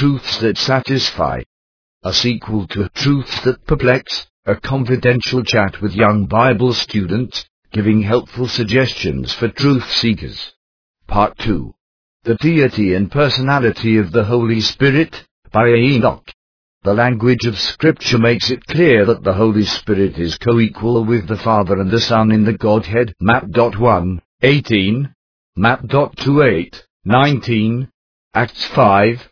Truths That Satisfy. A sequel to Truths That Perplex, a confidential chat with young Bible students, giving helpful suggestions for truth seekers. Part 2. The Deity and Personality of the Holy Spirit, by Enoch. The language of Scripture makes it clear that the Holy Spirit is co-equal with the Father and the Son in the Godhead. Matt. 1, 18, Matt. 28, 19, Acts 5,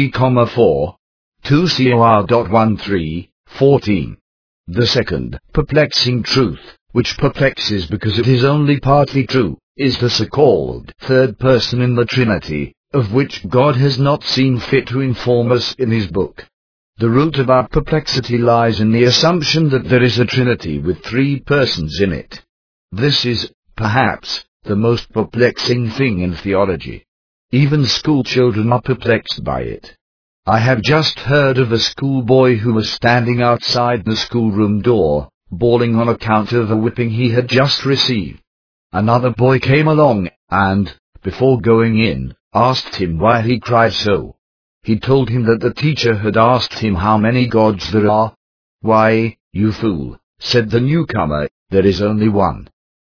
3,4, 2 Cor. 13, 14. The second, perplexing truth, which perplexes because it is only partly true, is the so-called third person in the Trinity, of which God has not seen fit to inform us in His book. The root of our perplexity lies in the assumption that there is a Trinity with three persons in it. This is, perhaps, the most perplexing thing in theology. Even school children are perplexed by it. I have just heard of a schoolboy who was standing outside the schoolroom door, bawling on account of a whipping he had just received. Another boy came along, and, before going in, asked him why he cried so. He told him that the teacher had asked him how many gods there are. "Why, you fool," said the newcomer, "there is only one."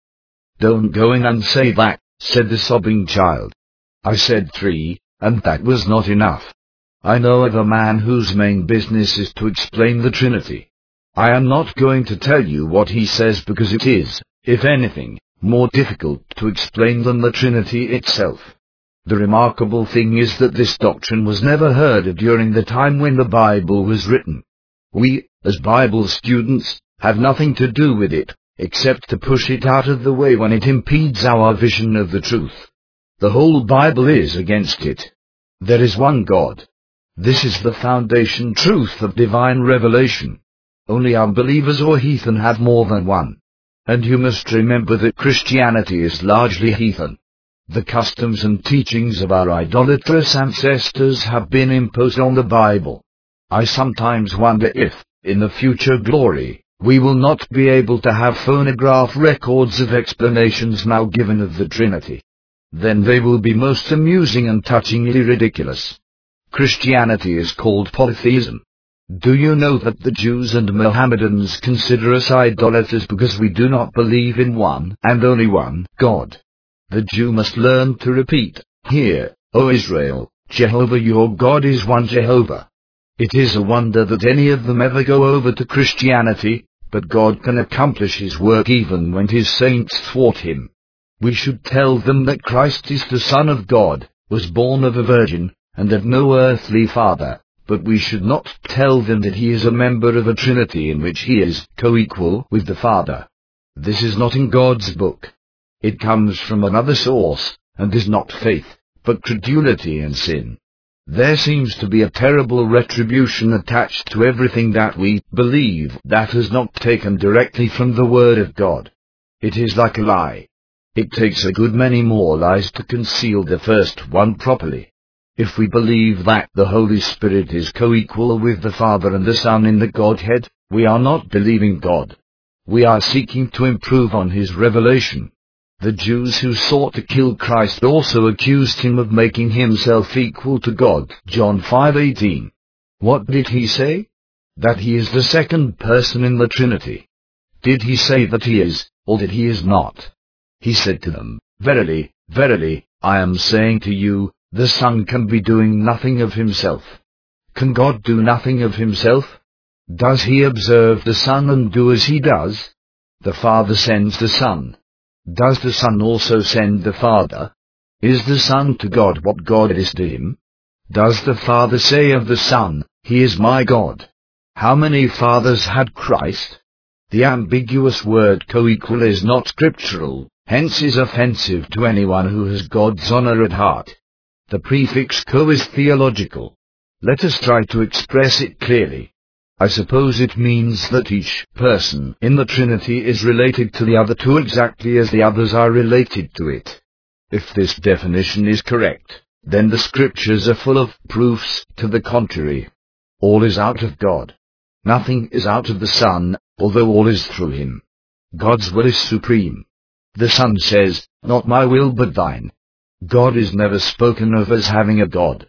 "Don't go in and say that," said the sobbing child. "I said 3, and that was not enough. I know of a man whose main business is to explain the Trinity. I am not going to tell you what he says because it is, if anything, more difficult to explain than the Trinity itself. The remarkable thing is that this doctrine was never heard of during the time when the Bible was written. We, as Bible students, have nothing to do with it, except to push it out of the way when it impedes our vision of the truth. The whole Bible is against it. There is one God. This is the foundation truth of divine revelation. Only unbelievers or heathen have more than one. And you must remember that Christianity is largely heathen. The customs and teachings of our idolatrous ancestors have been imposed on the Bible. I sometimes wonder if, in the future glory, we will not be able to have phonograph records of explanations now given of the Trinity. Then they will be most amusing and touchingly ridiculous. Christianity is called polytheism. Do you know that the Jews and Mohammedans consider us idolaters because we do not believe in one and only one God? The Jew must learn to repeat, "Hear, O Israel, Jehovah your God is one Jehovah." It is a wonder that any of them ever go over to Christianity, but God can accomplish His work even when His saints thwart Him. We should tell them that Christ is the Son of God, was born of a virgin, and of no earthly father, but we should not tell them that He is a member of a Trinity in which He is co-equal with the Father. This is not in God's book. It comes from another source, and is not faith, but credulity and sin. There seems to be a terrible retribution attached to everything that we believe that is not taken directly from the Word of God. It is like a lie. It takes a good many more lies to conceal the first one properly. If we believe that the Holy Spirit is co-equal with the Father and the Son in the Godhead, we are not believing God. We are seeking to improve on His revelation. The Jews who sought to kill Christ also accused Him of making Himself equal to God. John 5:18. What did He say? That He is the second person in the Trinity. Did He say that He is, or that He is not? He said to them, "Verily, verily, I am saying to you, the Son can be doing nothing of Himself." Can God do nothing of Himself? Does He observe the Son and do as He does? The Father sends the Son. Does the Son also send the Father? Is the Son to God what God is to Him? Does the Father say of the Son, "He is my God"? How many fathers had Christ? The ambiguous word co-equal is not scriptural, hence is offensive to anyone who has God's honor at heart. The prefix co is theological. Let us try to express it clearly. I suppose it means that each person in the Trinity is related to the other two exactly as the others are related to it. If this definition is correct, then the Scriptures are full of proofs to the contrary. All is out of God. Nothing is out of the Son, although all is through Him. God's will is supreme. The Son says, "Not my will but thine." God is never spoken of as having a God.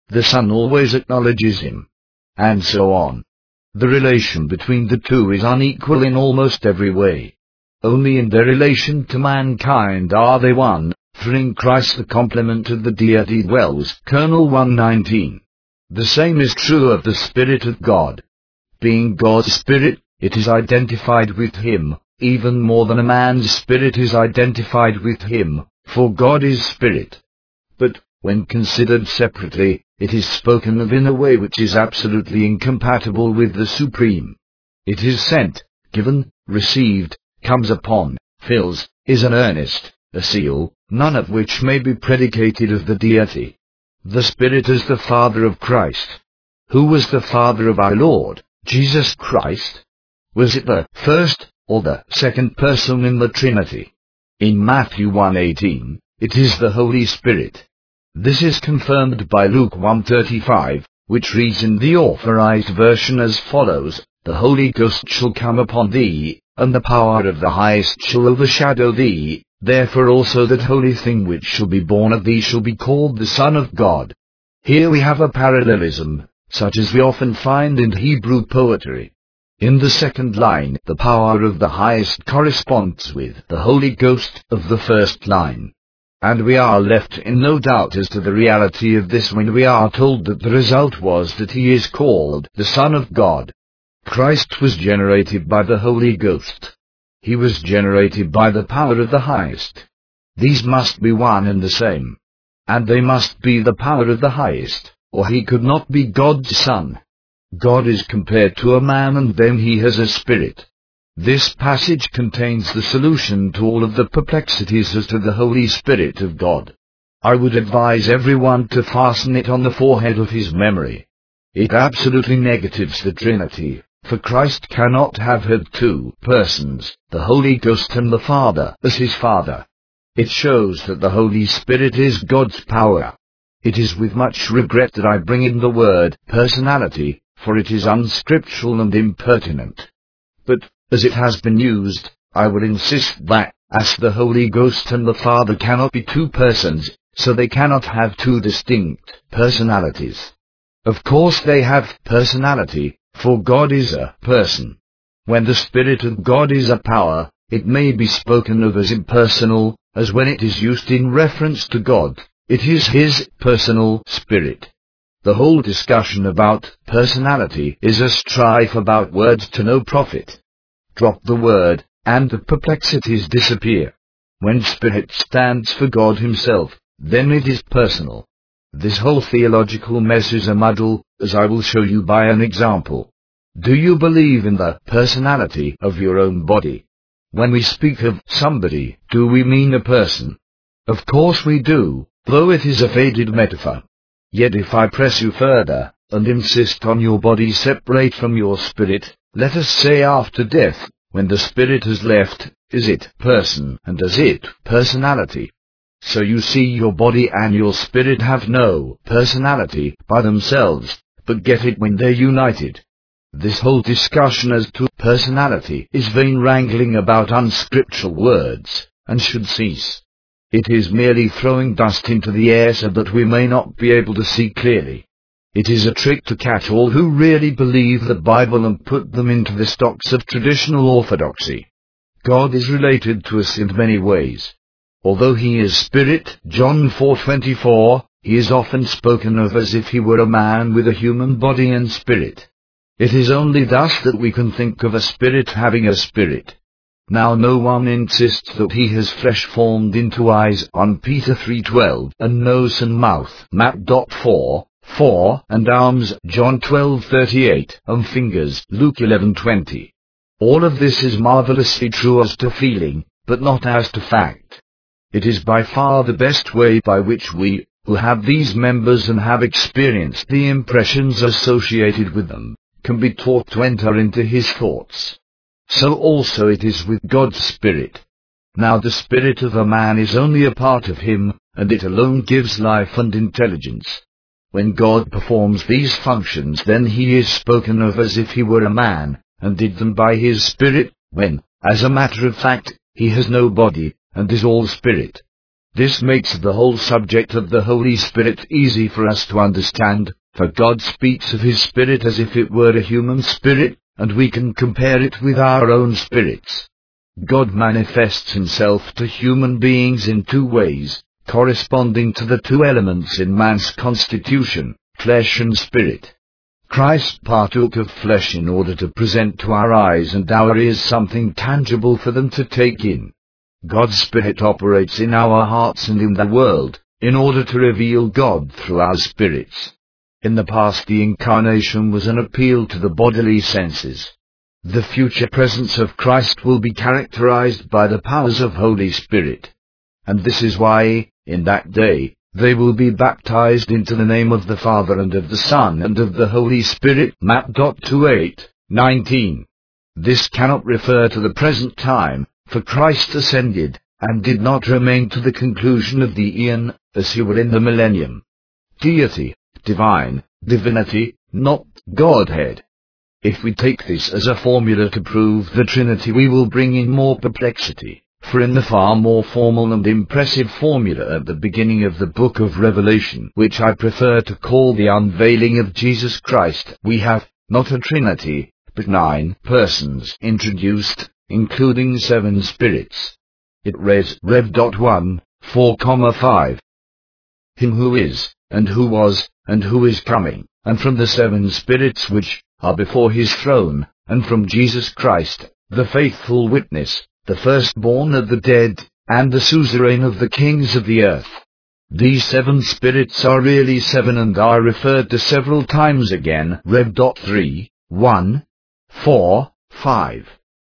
The Son always acknowledges him. And so on. The relation between the two is unequal in almost every way. Only in their relation to mankind are they one, for in Christ the complement of the deity dwells. Colonel 119. The same is true of the Spirit of God. Being God's Spirit, it is identified with Him, even more than a man's spirit is identified with Him, for God is Spirit. But, when considered separately, it is spoken of in a way which is absolutely incompatible with the Supreme. It is sent, given, received, comes upon, fills, is an earnest, a seal, none of which may be predicated of the deity. The Spirit is the Father of Christ. Who was the Father of our Lord, Jesus Christ? Was it the first, or the second person in the Trinity? In Matthew 1:18, it is the Holy Spirit. This is confirmed by Luke 1:35, which reads in the Authorized Version as follows, "The Holy Ghost shall come upon thee, and the power of the Highest shall overshadow thee, therefore also that holy thing which shall be born of thee shall be called the Son of God." Here we have a parallelism, such as we often find in Hebrew poetry. In the second line, the power of the Highest corresponds with the Holy Ghost of the first line. And we are left in no doubt as to the reality of this when we are told that the result was that he is called the Son of God. Christ was generated by the Holy Ghost. He was generated by the power of the Highest. These must be one and the same. And they must be the power of the Highest, or he could not be God's Son. God is compared to a man, and then he has a spirit. This passage contains the solution to all of the perplexities as to the Holy Spirit of God. I would advise everyone to fasten it on the forehead of his memory. It absolutely negatives the Trinity, for Christ cannot have had two persons, the Holy Ghost and the Father, as his Father. It shows that the Holy Spirit is God's power. It is with much regret that I bring in the word personality, for it is unscriptural and impertinent. But, as it has been used, I will insist that, as the Holy Ghost and the Father cannot be two persons, so they cannot have two distinct personalities. Of course they have personality, for God is a person. When the Spirit of God is a power, it may be spoken of as impersonal, as when it is used in reference to God, it is His personal Spirit. The whole discussion about personality is a strife about words to no profit. Drop the word, and the perplexities disappear. When Spirit stands for God Himself, then it is personal. This whole theological mess is a muddle, as I will show you by an example. Do you believe in the personality of your own body? When we speak of somebody, do we mean a person? Of course we do, though it is a faded metaphor. Yet if I press you further, and insist on your body separate from your spirit, let us say after death, when the spirit has left, is it person, and is it personality? So you see, your body and your spirit have no personality by themselves, but get it when they're united. This whole discussion as to personality is vain wrangling about unscriptural words, and should cease. It is merely throwing dust into the air so that we may not be able to see clearly. It is a trick to catch all who really believe the Bible and put them into the stocks of traditional orthodoxy. God is related to us in many ways. Although He is Spirit, John 4:24, He is often spoken of as if He were a man with a human body and spirit. It is only thus that we can think of a spirit having a spirit. Now no one insists that He has flesh formed into eyes on Peter 3:12, and nose and mouth Matt 4:4, and arms John 12:38, and fingers Luke 11:20. All of this is marvelously true as to feeling, but not as to fact. It is by far the best way by which we, who have these members and have experienced the impressions associated with them, can be taught to enter into His thoughts. So also it is with God's Spirit. Now the spirit of a man is only a part of him, and it alone gives life and intelligence. When God performs these functions, then He is spoken of as if He were a man, and did them by His Spirit, when, as a matter of fact, He has no body, and is all spirit. This makes the whole subject of the Holy Spirit easy for us to understand, for God speaks of His Spirit as if it were a human spirit, and we can compare it with our own spirits. God manifests Himself to human beings in two ways, corresponding to the two elements in man's constitution, flesh and spirit. Christ partook of flesh in order to present to our eyes and our ears something tangible for them to take in. God's Spirit operates in our hearts and in the world, in order to reveal God through our spirits. In the past, the Incarnation was an appeal to the bodily senses. The future presence of Christ will be characterized by the powers of Holy Spirit. And this is why, in that day, they will be baptized into the name of the Father and of the Son and of the Holy Spirit. Matt. 28:19. This cannot refer to the present time, for Christ ascended, and did not remain to the conclusion of the eon, as He were in the millennium. Deity, divine, divinity, not Godhead. If we take this as a formula to prove the Trinity, we will bring in more perplexity. For in the far more formal and impressive formula at the beginning of the book of Revelation, which I prefer to call the unveiling of Jesus Christ, we have, not a Trinity, but 9 persons introduced, including 7 spirits. It reads, Rev. 1, 4,5. Him who is, and who was, and who is coming, and from the 7 spirits which are before His throne, and from Jesus Christ, the faithful witness, the firstborn of the dead, and the suzerain of the kings of the earth. These 7 spirits are really 7 and are referred to several times again. Rev. 3, 1, 4, 5,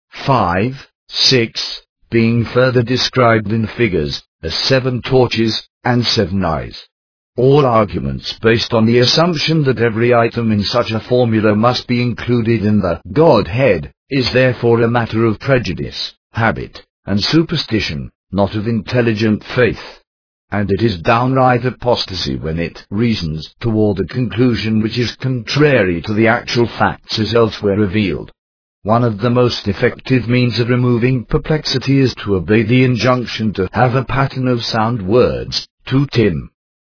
5, 6, being further described in figures as 7 torches and 7 eyes. All arguments based on the assumption that every item in such a formula must be included in the Godhead is therefore a matter of prejudice, habit, and superstition, not of intelligent faith. And it is downright apostasy when it reasons toward a conclusion which is contrary to the actual facts as elsewhere revealed. One of the most effective means of removing perplexity is to obey the injunction to have a pattern of sound words, 2 Tim.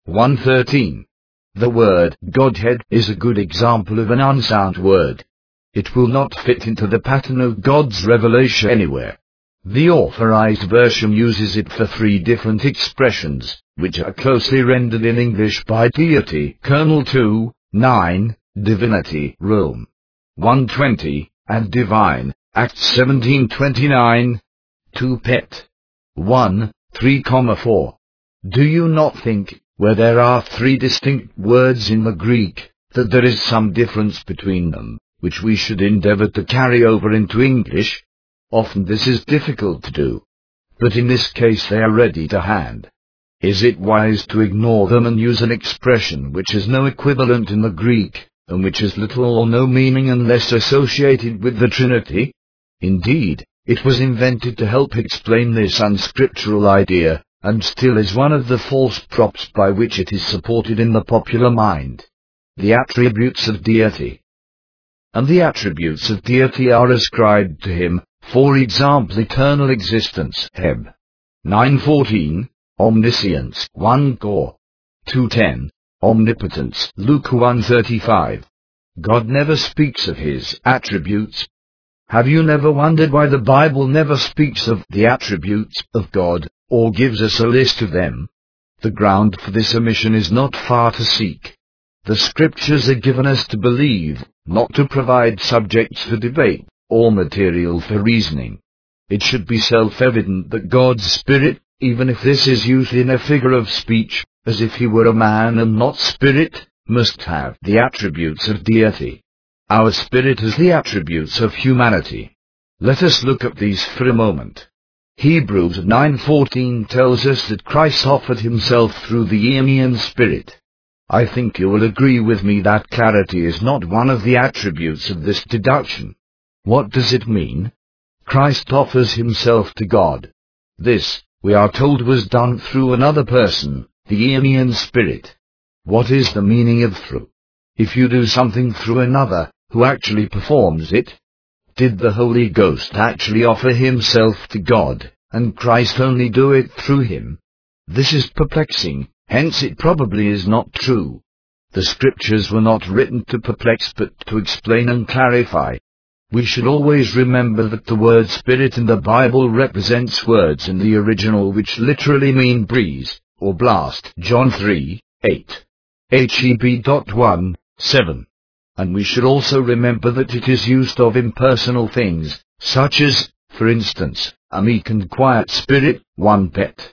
1:13. The word Godhead is a good example of an unsound word. It will not fit into the pattern of God's revelation anywhere. The Authorized Version uses it for 3 different expressions, which are closely rendered in English by deity, Colonel 2, 9, divinity, Rome 1:20, and divine, Acts 17:29, 2 Pet 1, 3,4. Do you not think, where there are 3 distinct words in the Greek, that there is some difference between them, which we should endeavor to carry over into English? Often this is difficult to do, but in this case they are ready to hand. Is it wise to ignore them and use an expression which has no equivalent in the Greek, and which has little or no meaning unless associated with the Trinity? Indeed, it was invented to help explain this unscriptural idea, and still is one of the false props by which it is supported in the popular mind. The attributes of deity. And the attributes of deity are ascribed to Him, for example, eternal existence, Heb 9:14, omniscience, 1 Cor 2:10, omnipotence, Luke 1:35. God never speaks of His attributes. Have you never wondered why the Bible never speaks of the attributes of God, or gives us a list of them? The ground for this omission is not far to seek. The Scriptures are given us to believe, not to provide subjects for debate, or material for reasoning. It should be self-evident that God's Spirit, even if this is used in a figure of speech, as if He were a man and not spirit, must have the attributes of deity. Our spirit has the attributes of humanity. Let us look at these for a moment. Hebrews 9:14 tells us that Christ offered Himself through the Eonian Spirit. I think you will agree with me that clarity is not one of the attributes of this deduction. What does it mean? Christ offers Himself to God. This, we are told, was done through another person, the Eonian Spirit. What is the meaning of through? If you do something through another, who actually performs it? Did the Holy Ghost actually offer Himself to God, and Christ only do it through Him? This is perplexing, hence it probably is not true. The scriptures were not written to perplex but to explain and clarify. We should always remember that the word spirit in the Bible represents words in the original which literally mean breeze, or blast, John 3:8. Heb. 1:7. And we should also remember that it is used of impersonal things, such as, for instance, a meek and quiet spirit, 1 Pet.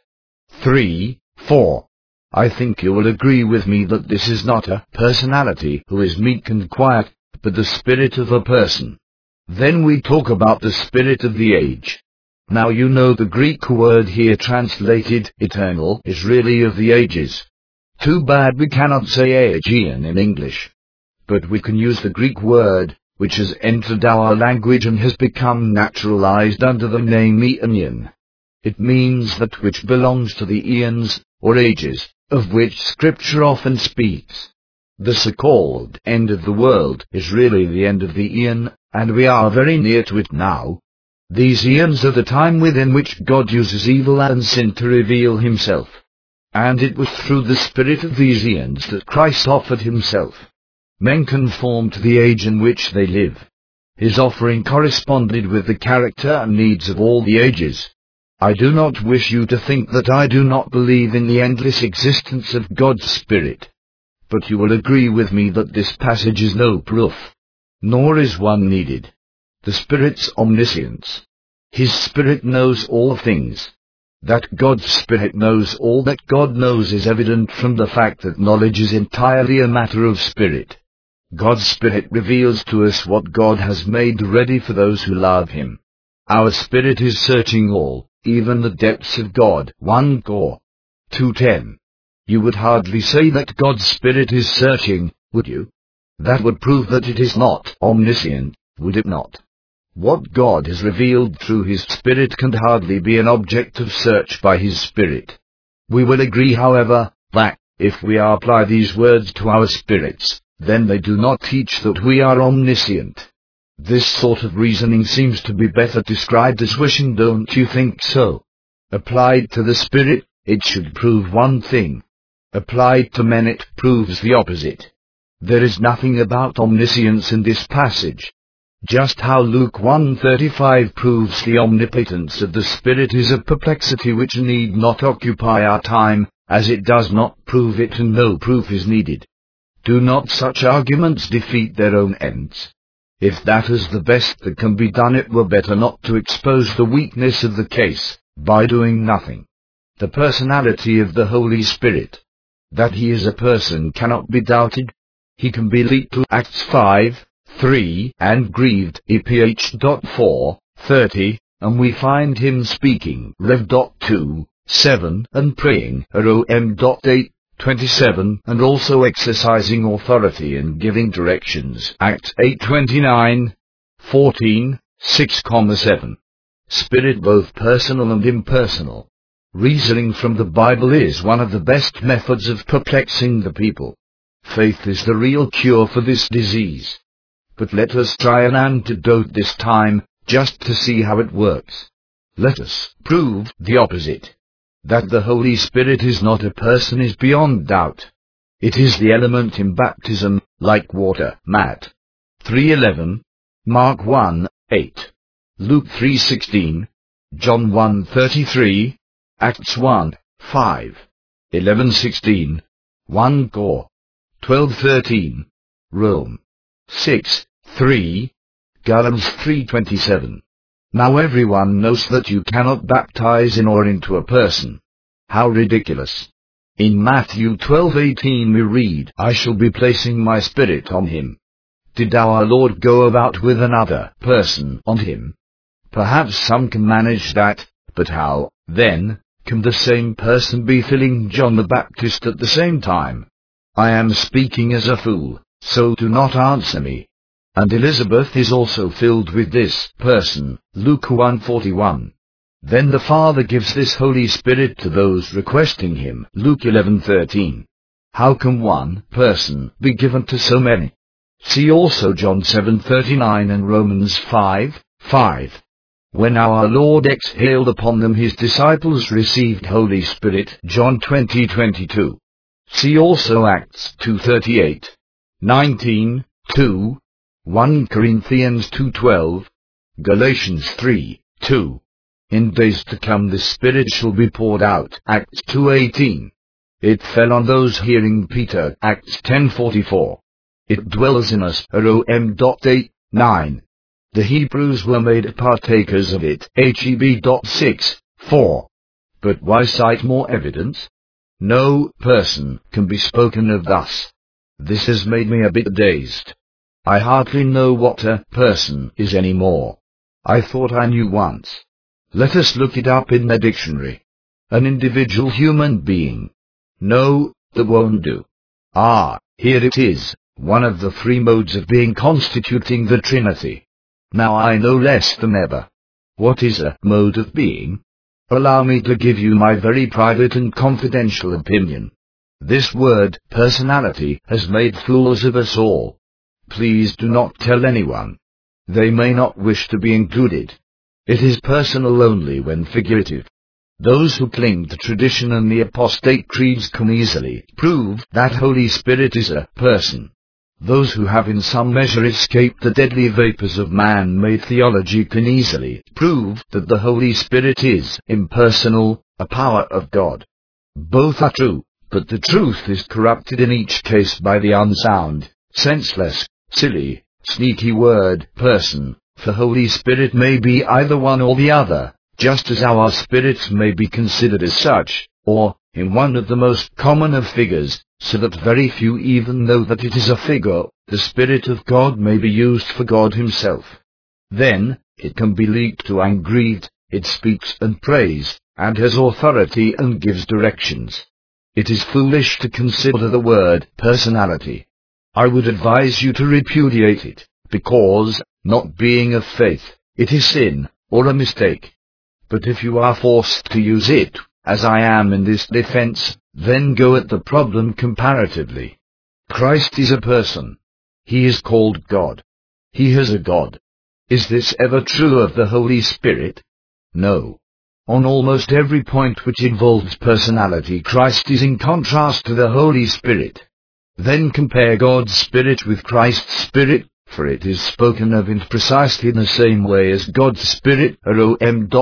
3:4. I think you will agree with me that this is not a personality who is meek and quiet, but the spirit of a person. Then we talk about the spirit of the age. Now you know the Greek word here translated eternal is really of the ages. Too bad we cannot say Aegean in English. But we can use the Greek word, which has entered our language and has become naturalized under the name Aeonian. It means that which belongs to the eons, or ages, of which Scripture often speaks. The so-called end of the world is really the end of the eon, and we are very near to it now. These eons are the time within which God uses evil and sin to reveal himself. And it was through the spirit of these eons that Christ offered himself. Men conform to the age in which they live. His offering corresponded with the character and needs of all the ages. I do not wish you to think that I do not believe in the endless existence of God's Spirit. But you will agree with me that this passage is no proof. Nor is one needed. The Spirit's omniscience. His Spirit knows all things. That God's Spirit knows all that God knows is evident from the fact that knowledge is entirely a matter of spirit. God's Spirit reveals to us what God has made ready for those who love him. Our spirit is searching all, even the depths of God. 1 Cor. 2:10. You would hardly say that God's Spirit is searching, would you? That would prove that it is not omniscient, would it not? What God has revealed through his Spirit can hardly be an object of search by his Spirit. We will agree, however, that, if we apply these words to our spirits, then they do not teach that we are omniscient. This sort of reasoning seems to be better described as wishing, don't you think so? Applied to the Spirit, it should prove one thing. Applied to men it proves the opposite. There is nothing about omniscience in this passage. Just how Luke 1:35 proves the omnipotence of the Spirit is a perplexity which need not occupy our time, as it does not prove it and no proof is needed. Do not such arguments defeat their own ends? If that is the best that can be done, it were better not to expose the weakness of the case, by doing nothing. The personality of the Holy Spirit. That he is a person cannot be doubted. He can be linked to Acts 5:3 and grieved EPH. 4:30, and we find him speaking Rev. 2:7 and praying Rom. 8:27 and also exercising authority and giving directions Acts 8:29, 14, 6:7. Spirit both personal and impersonal. Reasoning from the Bible is one of the best methods of perplexing the people. Faith is the real cure for this disease. But let us try an antidote this time, just to see how it works. Let us prove the opposite. That the Holy Spirit is not a person is beyond doubt. It is the element in baptism, like water. Matt 3:11, Mark 1:8, Luke 3:16, John 1:33, Acts 1:5, 11:16, 1 Cor. 12:13, Rome 6:3, Galatians 3:27. Now everyone knows that you cannot baptize in or into a person. How ridiculous. In Matthew 12:18 we read, I shall be placing my Spirit on him. Did our Lord go about with another person on him? Perhaps some can manage that, but how, then, can the same person be filling John the Baptist at the same time? I am speaking as a fool, so do not answer me. And Elizabeth is also filled with this person, Luke 1:41. Then the Father gives this Holy Spirit to those requesting him, Luke 11:13. How can one person be given to so many? See also John 7:39 and Romans 5:5. When our Lord exhaled upon them, his disciples received Holy Spirit. John 20:22. See also Acts 2:38, 19, 2, 1 Corinthians 2:12, Galatians 3:2. In days to come the Spirit shall be poured out. Acts 2:18. It fell on those hearing Peter. Acts 10:44. It dwells in us. Rom. 8:9. The Hebrews were made partakers of it. Heb. 6:4. But why cite more evidence? No person can be spoken of thus. This has made me a bit dazed. I hardly know what a person is anymore. I thought I knew once. Let us look it up in the dictionary. An individual human being. No, that won't do. Ah, here it is, one of the three modes of being constituting the Trinity. Now I know less than ever. What is a mode of being? Allow me to give you my very private and confidential opinion. This word, personality, has made fools of us all. Please do not tell anyone. They may not wish to be included. It is personal only when figurative. Those who cling to tradition and the apostate creeds can easily prove that Holy Spirit is a person. Those who have in some measure escaped the deadly vapors of man-made theology can easily prove that the Holy Spirit is impersonal, a power of God. Both are true, but the truth is corrupted in each case by the unsound, senseless, silly, sneaky word, person, for Holy Spirit may be either one or the other, just as our spirits may be considered as such, or, in one of the most common of figures, so that very few even know that it is a figure, the Spirit of God may be used for God himself. Then, it can be leaked to and grieved, it speaks and prays, and has authority and gives directions. It is foolish to consider the word personality. I would advise you to repudiate it, because, not being of faith, it is sin, or a mistake. But if you are forced to use it, as I am in this defense, then go at the problem comparatively. Christ is a person. He is called God. He has a God. Is this ever true of the Holy Spirit? No. On almost every point which involves personality, Christ is in contrast to the Holy Spirit. Then compare God's Spirit with Christ's Spirit, for it is spoken of in precisely the same way as God's Spirit. Rom.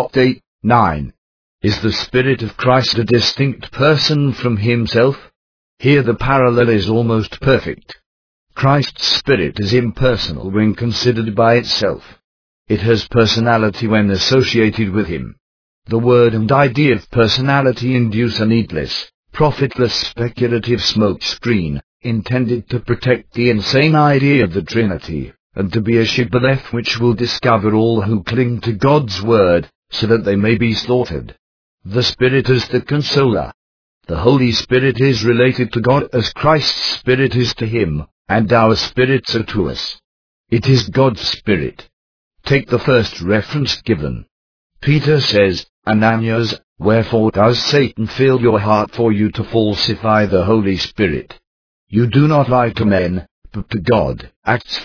8:9. Is the Spirit of Christ a distinct person from himself? Here the parallel is almost perfect. Christ's Spirit is impersonal when considered by itself. It has personality when associated with him. The word and idea of personality induce a needless, profitless speculative smokescreen, intended to protect the insane idea of the Trinity, and to be a shibboleth which will discover all who cling to God's word, so that they may be slaughtered. The Spirit is the consoler. The Holy Spirit is related to God as Christ's Spirit is to him, and our spirits are to us. It is God's Spirit. Take the first reference given. Peter says, Ananias, wherefore does Satan fill your heart for you to falsify the Holy Spirit? You do not lie to men, but to God. Acts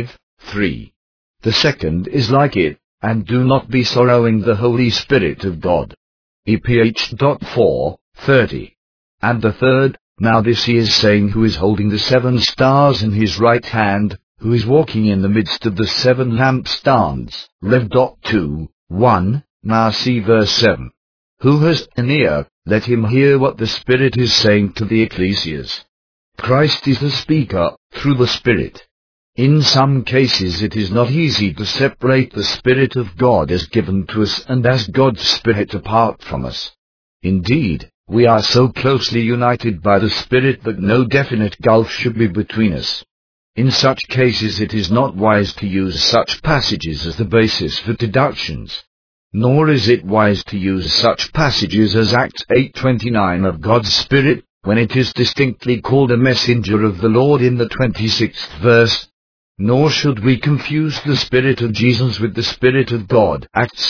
5:3. The second is like it, and do not be sorrowing the Holy Spirit of God. EPH. 4:30. And the third, now this he is saying who is holding the 7 stars in his right hand, who is walking in the midst of the 7 lampstands. Rev. 2:1. Now see verse 7. Who has an ear, let him hear what the Spirit is saying to the ecclesias. Christ is the speaker, through the Spirit. In some cases it is not easy to separate the Spirit of God as given to us and as God's Spirit apart from us. Indeed, we are so closely united by the Spirit that no definite gulf should be between us. In such cases it is not wise to use such passages as the basis for deductions. Nor is it wise to use such passages as Acts 8:29 of God's Spirit, when it is distinctly called a messenger of the Lord in the 26th verse. Nor should we confuse the Spirit of Jesus with the Spirit of God. Acts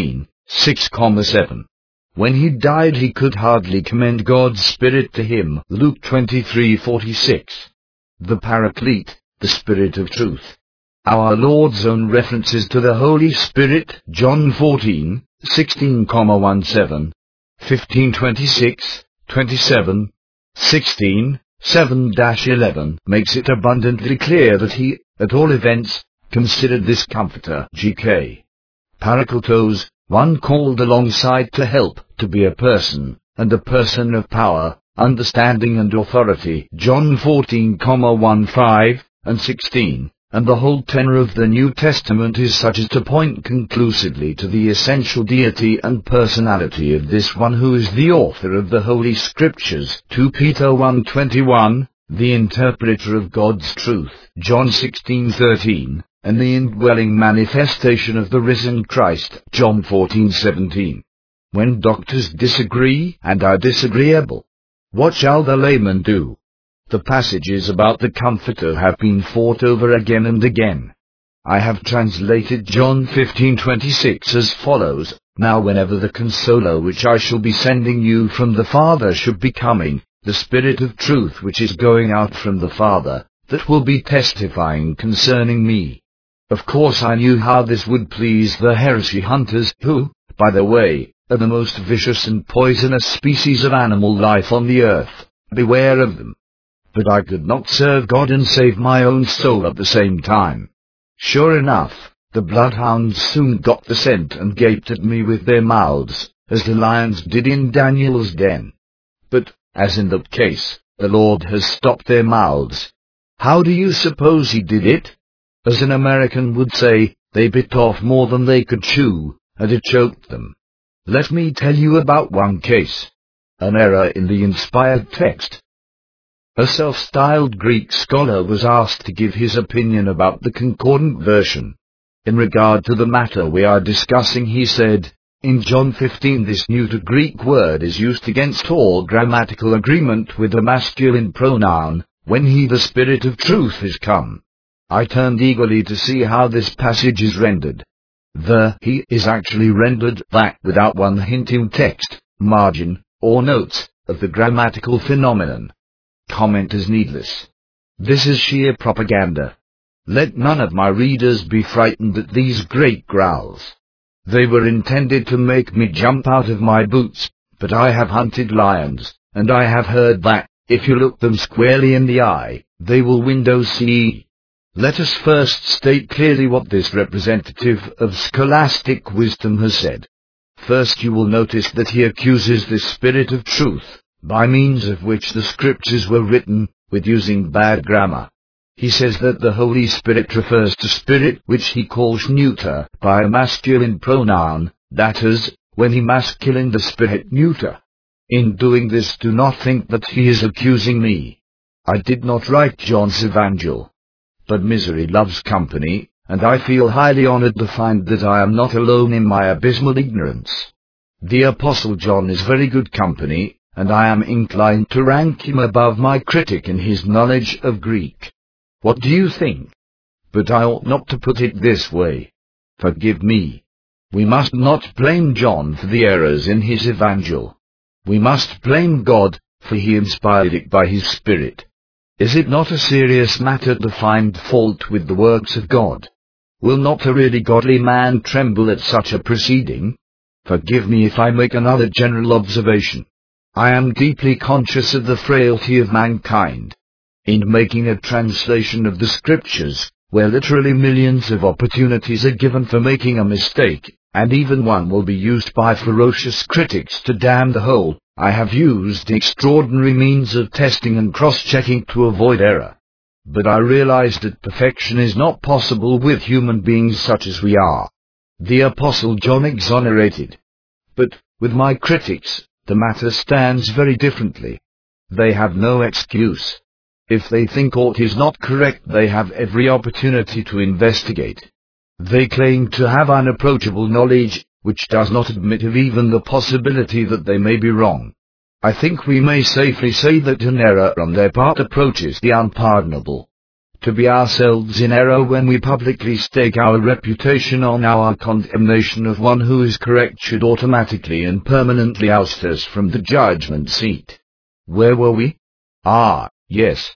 16:6-7. When he died he could hardly commend God's Spirit to him. Luke 23:46. The Paraclete, the Spirit of Truth. Our Lord's own references to the Holy Spirit, John 14, 16,17, 15:26, 27, 16, 7-11, makes it abundantly clear that he, at all events, considered this Comforter, G.K. Parakletos, one called alongside to help, to be a person, and a person of power, understanding and authority, John 14,15 and 16, and the whole tenor of the New Testament is such as to point conclusively to the essential deity and personality of this one who is the author of the Holy Scriptures, 2 Peter 1:21, the interpreter of God's truth, John 16:13, and the indwelling manifestation of the risen Christ, John 14:17. When doctors disagree and are disagreeable, what shall the layman do? The passages about the Comforter have been fought over again and again. I have translated John 15:26 as follows: Now whenever the Consoler which I shall be sending you from the Father should be coming, the Spirit of truth which is going out from the Father, that will be testifying concerning me. Of course I knew how this would please the heresy hunters, who, by the way, are the most vicious and poisonous species of animal life on the earth. Beware of them. But I could not serve God and save my own soul at the same time. Sure enough, the bloodhounds soon got the scent and gaped at me with their mouths, as the lions did in Daniel's den. But, as in that case, the Lord has stopped their mouths. How do you suppose he did it? As an American would say, they bit off more than they could chew, and it choked them. Let me tell you about one case. An error in the inspired text. A self-styled Greek scholar was asked to give his opinion about the Concordant version. In regard to the matter we are discussing, he said, in John 15 this neuter Greek word is used against all grammatical agreement with the masculine pronoun, when he the Spirit of truth is come. I turned eagerly to see how this passage is rendered. The he is actually rendered that without one hint in text, margin, or notes, of the grammatical phenomenon. Comment is needless. This is sheer propaganda. Let none of my readers be frightened at these great growls. They were intended to make me jump out of my boots, but I have hunted lions, and I have heard that, if you look them squarely in the eye, they will window see. Let us first state clearly what this representative of scholastic wisdom has said. First you will notice that he accuses the Spirit of truth, by means of which the Scriptures were written, with using bad grammar. He says that the Holy Spirit refers to spirit which he calls neuter, by a masculine pronoun, that is, when he masculine the spirit neuter. In doing this do not think that he is accusing me. I did not write John's Evangel. But misery loves company, and I feel highly honored to find that I am not alone in my abysmal ignorance. The Apostle John is very good company, and I am inclined to rank him above my critic in his knowledge of Greek. What do you think? But I ought not to put it this way. Forgive me. We must not blame John for the errors in his Evangel. We must blame God, for he inspired it by his Spirit. Is it not a serious matter to find fault with the works of God? Will not a really godly man tremble at such a proceeding? Forgive me if I make another general observation. I am deeply conscious of the frailty of mankind. In making a translation of the Scriptures, where literally millions of opportunities are given for making a mistake, and even one will be used by ferocious critics to damn the whole, I have used extraordinary means of testing and cross-checking to avoid error. But I realize that perfection is not possible with human beings such as we are. The Apostle John exonerated. But, with my critics, the matter stands very differently. They have no excuse. If they think aught is not correct, they have every opportunity to investigate. They claim to have unapproachable knowledge, which does not admit of even the possibility that they may be wrong. I think we may safely say that an error on their part approaches the unpardonable. To be ourselves in error when we publicly stake our reputation on our condemnation of one who is correct should automatically and permanently oust us from the judgment seat. Where were we? Yes.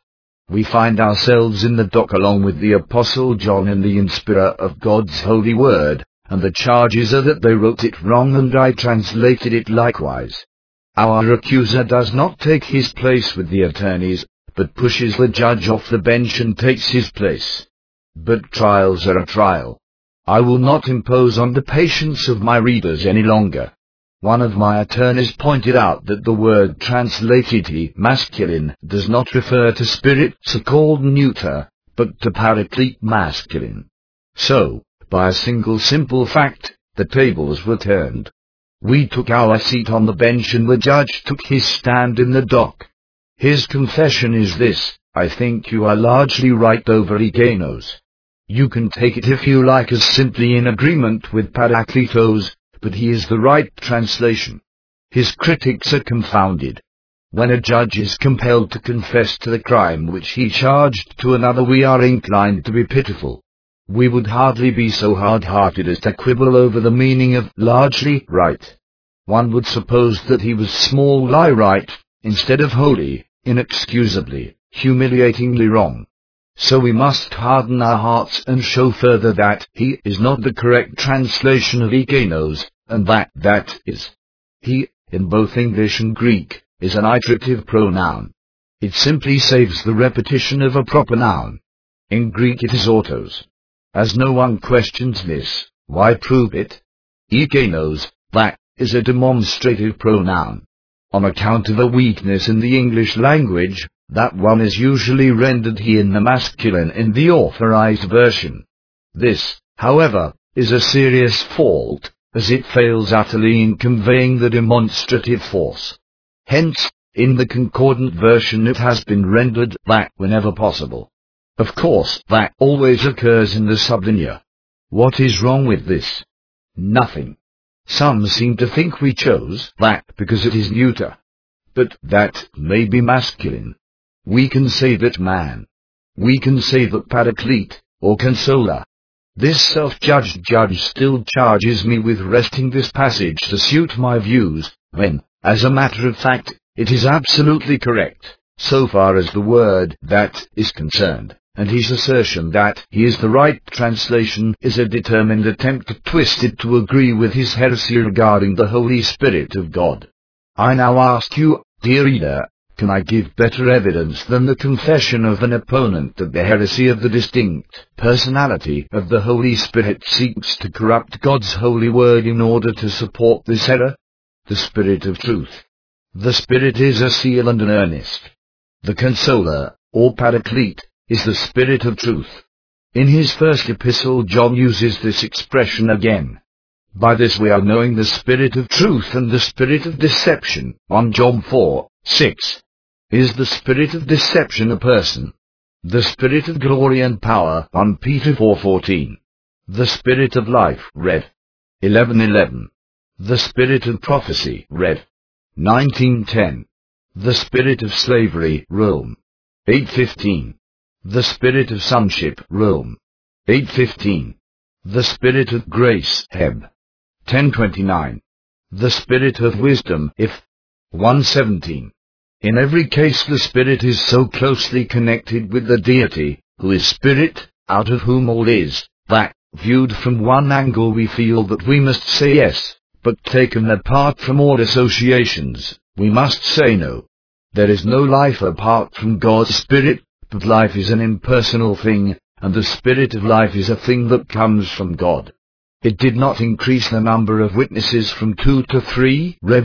We find ourselves in the dock along with the Apostle John and the inspirer of God's holy word, and the charges are that they wrote it wrong and I translated it likewise. Our accuser does not take his place with the attorneys, but pushes the judge off the bench and takes his place. But trials are a trial. I will not impose on the patience of my readers any longer. One of my attorneys pointed out that the word translated he masculine does not refer to spirit so-called neuter, but to paraclete masculine. So, by a single simple fact, the tables were turned. We took our seat on the bench and the judge took his stand in the dock. His confession is this: I think you are largely right over Egenos. You can take it if you like as simply in agreement with Parakletos, but he is the right translation. His critics are confounded. When a judge is compelled to confess to the crime which he charged to another, we are inclined to be pitiful. We would hardly be so hard-hearted as to quibble over the meaning of largely right. One would suppose that he was small-ly right, instead of wholly, inexcusably, humiliatingly wrong. So we must harden our hearts and show further that he is not the correct translation of Egenos, and that is. He, in both English and Greek, is an iterative pronoun. It simply saves the repetition of a proper noun. In Greek it is autos. As no one questions this, why prove it? Egenos, that, is a demonstrative pronoun. On account of a weakness in the English language, that one is usually rendered he in the masculine in the authorized version. This, however, is a serious fault, as it fails utterly in conveying the demonstrative force. Hence, in the concordant version it has been rendered that whenever possible. Of course, that always occurs in the sublinear. What is wrong with this? Nothing. Some seem to think we chose that because it is neuter. But that may be masculine. We can say that man. We can say that paraclete, or consoler. This self-judged judge still charges me with wresting this passage to suit my views, when, as a matter of fact, it is absolutely correct, so far as the word that is concerned, and his assertion that he is the right translation is a determined attempt to twist it to agree with his heresy regarding the Holy Spirit of God. I now ask you, dear reader, can I give better evidence than the confession of an opponent that the heresy of the distinct personality of the Holy Spirit seeks to corrupt God's holy word in order to support this error? The Spirit of Truth. The Spirit is a seal and an earnest. The Consoler, or Paraclete, is the Spirit of Truth. In his first epistle John uses this expression again. By this we are knowing the Spirit of Truth and the Spirit of Deception, 1 John 4:6. Is the Spirit of Deception a person? The Spirit of Glory and Power, 1 Peter 4:14. The Spirit of Life, Rev. 11:11. The Spirit of Prophecy, Rev. 19:10. The Spirit of Slavery, Rome. 8:15. The Spirit of Sonship, Rome. 8:15. The Spirit of Grace, Heb. 10:29. The Spirit of Wisdom, If. 1:17. In every case the Spirit is so closely connected with the deity, who is Spirit, out of whom all is, that, viewed from one angle we feel that we must say yes, but taken apart from all associations, we must say no. There is no life apart from God's Spirit, but life is an impersonal thing, and the Spirit of life is a thing that comes from God. It did not increase the number of witnesses from 2 to 3, Rev.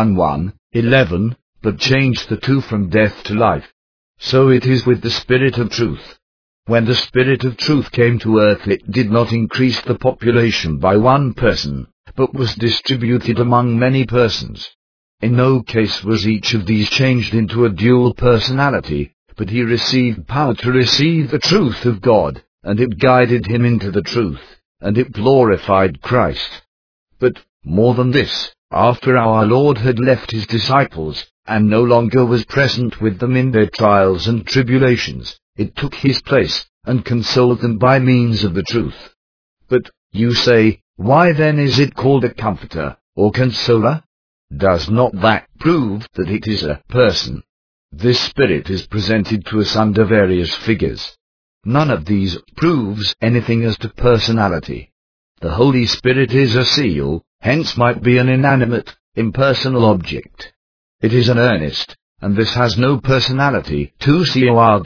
1:11, but changed the 2 from death to life. So it is with the Spirit of Truth. When the Spirit of Truth came to earth it did not increase the population by one person, but was distributed among many persons. In no case was each of these changed into a dual personality, but he received power to receive the truth of God, and it guided him into the truth, and it glorified Christ. But, more than this, after our Lord had left his disciples, and no longer was present with them in their trials and tribulations, it took his place, and consoled them by means of the truth. But, you say, why then is it called a comforter, or consoler? Does not that prove that it is a person? This Spirit is presented to us under various figures. None of these proves anything as to personality. The Holy Spirit is a seal, hence might be an inanimate, impersonal object. It is an earnest, and this has no personality. 2 Cor.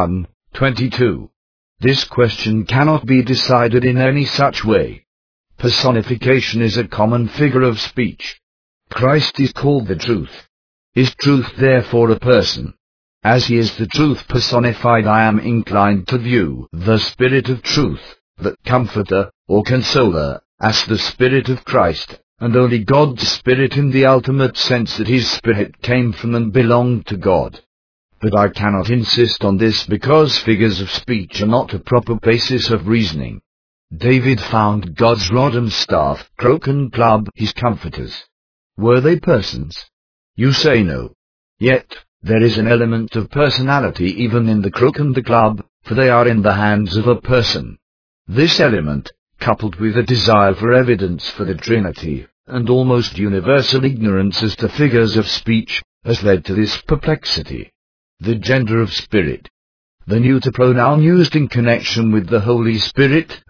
1:22. This question cannot be decided in any such way. Personification is a common figure of speech. Christ is called the Truth. Is truth therefore a person? As he is the truth personified, I am inclined to view the Spirit of truth, the Comforter, or Consoler, as the Spirit of Christ, and only God's Spirit in the ultimate sense that his Spirit came from and belonged to God. But I cannot insist on this because figures of speech are not a proper basis of reasoning. David found God's rod and staff, crook and club, his comforters. Were they persons? You say no. Yet, there is an element of personality even in the crook and the club, for they are in the hands of a person. This element, coupled with a desire for evidence for the Trinity, and almost universal ignorance as to figures of speech, has led to this perplexity. The gender of Spirit. The neuter pronoun used in connection with the Holy Spirit,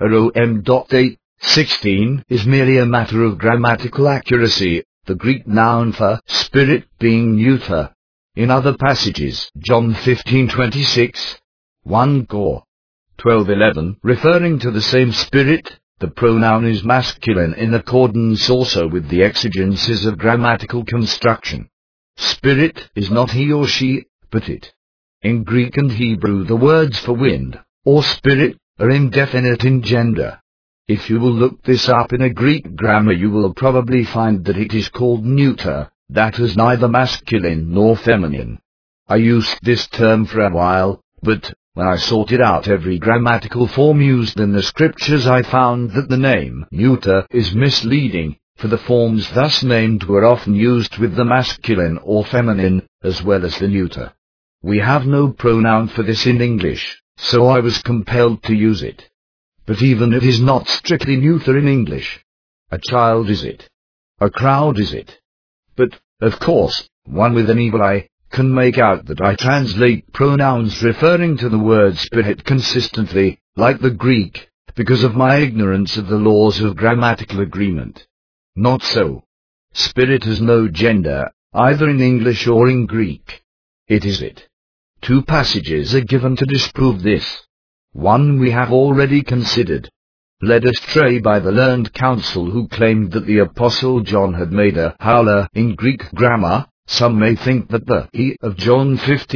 Rom.8:16, is merely a matter of grammatical accuracy, the Greek noun for Spirit being neuter. In other passages, John 15:26, 1 Cor. 12:11, referring to the same Spirit, the pronoun is masculine in accordance also with the exigencies of grammatical construction. Spirit is not he or she, but it. In Greek and Hebrew the words for wind, or spirit, are indefinite in gender. If you will look this up in a Greek grammar, you will probably find that it is called neuter, that is neither masculine nor feminine. I used this term for a while, but when I sorted out every grammatical form used in the scriptures, I found that the name neuter is misleading, for the forms thus named were often used with the masculine or feminine, as well as the neuter. We have no pronoun for this in English, so I was compelled to use it. But even it is not strictly neuter in English. A child is it. A crowd is it. But, of course, one with an evil eye can make out that I translate pronouns referring to the word Spirit consistently, like the Greek, because of my ignorance of the laws of grammatical agreement. Not so. Spirit has no gender, either in English or in Greek. It is it. 2 passages are given to disprove this. One we have already considered. Led astray by the learned council who claimed that the Apostle John had made a howler in Greek grammar, some may think that the he of John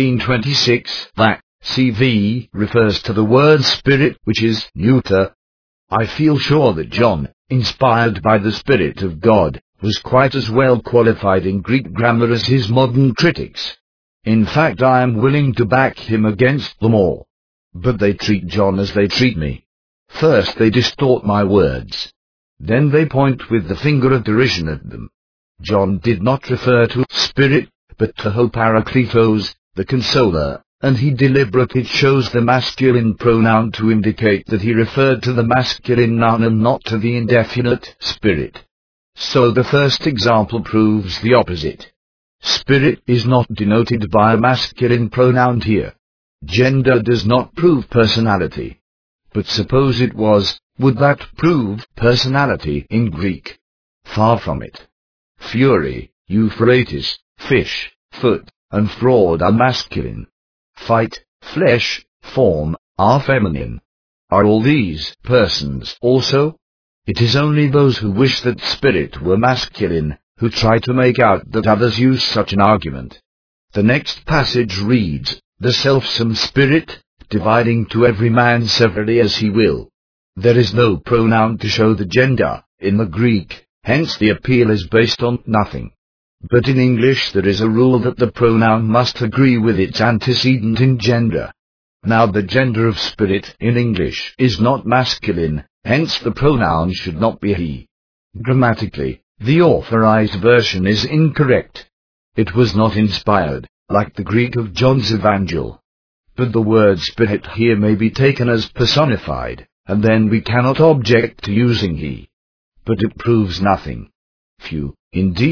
15:26, that CV, refers to the word Spirit, which is neuter. I feel sure that John, inspired by the Spirit of God, was quite as well qualified in Greek grammar as his modern critics. In fact, I am willing to back him against them all. But they treat John as they treat me. First they distort my words. Then they point with the finger of derision at them. John did not refer to Spirit, but to Hoparakletos, the Consoler, and he deliberately chose the masculine pronoun to indicate that he referred to the masculine noun and not to the indefinite Spirit. So the first example proves the opposite. Spirit is not denoted by a masculine pronoun here. Gender does not prove personality. But suppose it was, would that prove personality in Greek? Far from it. Fury, Euphrates, fish, foot, and fraud are masculine. Fight, flesh, form, are feminine. Are all these persons also? It is only those who wish that Spirit were masculine, who try to make out that others use such an argument. The next passage reads, the selfsome Spirit, dividing to every man severally as he will. There is no pronoun to show the gender, in the Greek, hence the appeal is based on nothing. But in English there is a rule that the pronoun must agree with its antecedent in gender. Now the gender of Spirit in English is not masculine, hence the pronoun should not be he. Grammatically, the authorized version is incorrect. It was not inspired, like the Greek of John's Evangel. But the word Spirit here may be taken as personified, and then we cannot object to using he. But it proves nothing. Few, indeed,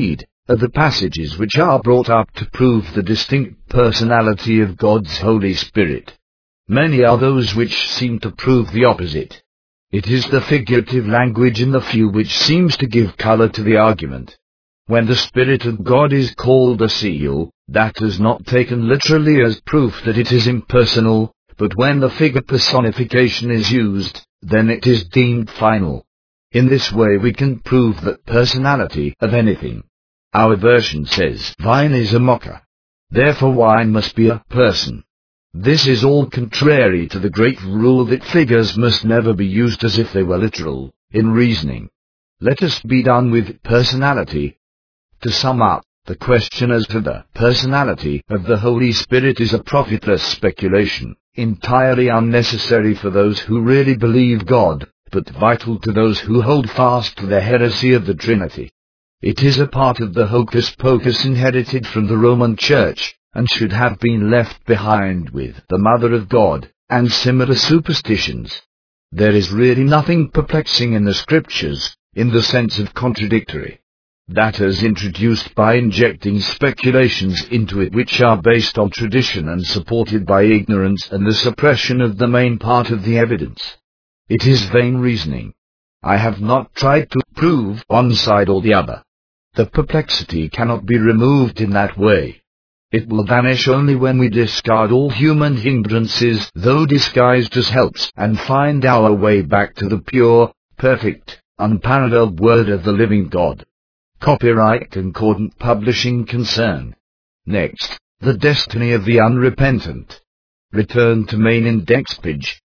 are the passages which are brought up to prove the distinct personality of God's Holy Spirit. Many are those which seem to prove the opposite. It is the figurative language in the few which seems to give color to the argument. When the Spirit of God is called a seal, that is not taken literally as proof that it is impersonal, but when the figure personification is used, then it is deemed final. In this way we can prove that personality of anything. Our version says, "Vine is a mocker. Therefore wine must be a person." This is all contrary to the great rule that figures must never be used as if they were literal, in reasoning. Let us be done with personality. To sum up, the question as to the personality of the Holy Spirit is a profitless speculation, entirely unnecessary for those who really believe God, but vital to those who hold fast to the heresy of the Trinity. It is a part of the hocus-pocus inherited from the Roman Church, and should have been left behind with the Mother of God, and similar superstitions. There is really nothing perplexing in the Scriptures, in the sense of contradictory. That is introduced by injecting speculations into it which are based on tradition and supported by ignorance and the suppression of the main part of the evidence. It is vain reasoning. I have not tried to prove one side or the other. The perplexity cannot be removed in that way. It will vanish only when we discard all human hindrances, though disguised as helps, and find our way back to the pure, perfect, unparalleled Word of the living God. Copyright Concordant Publishing Concern. Next, the destiny of the unrepentant. Return to main index page.